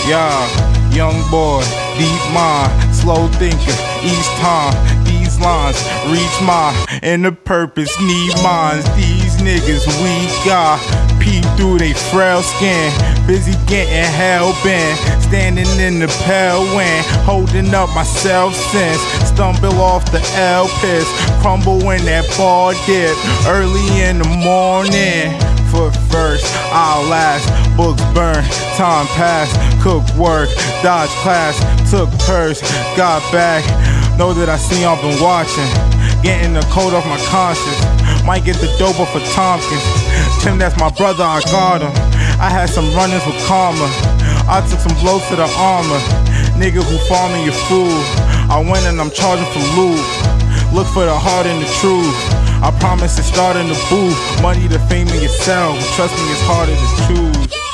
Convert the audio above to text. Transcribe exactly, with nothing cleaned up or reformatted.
Yeah, young boy, deep mind, slow thinker, each time these lines reach my inner purpose, need minds. These niggas we got peep through they frail skin, busy getting hell bent, standing in the pale wind, holding up my self-sense, stumble off the L-piss, crumble in that ball dip, early in the morning. Foot first, I'll last, books burn, time pass, cook work, dodge class, took purse, got back, know that I see y'all been watching, getting the coat off my conscience, might get the dope off of Tompkins, Tim that's my brother, I got him, I had some run-ins with karma, I took some blows to the armor, nigga who farming your fool, I went and I'm charging for loot, look for the heart and the truth, I promise to start in the booth, money, the fame, and yourself, trust me it's harder to choose.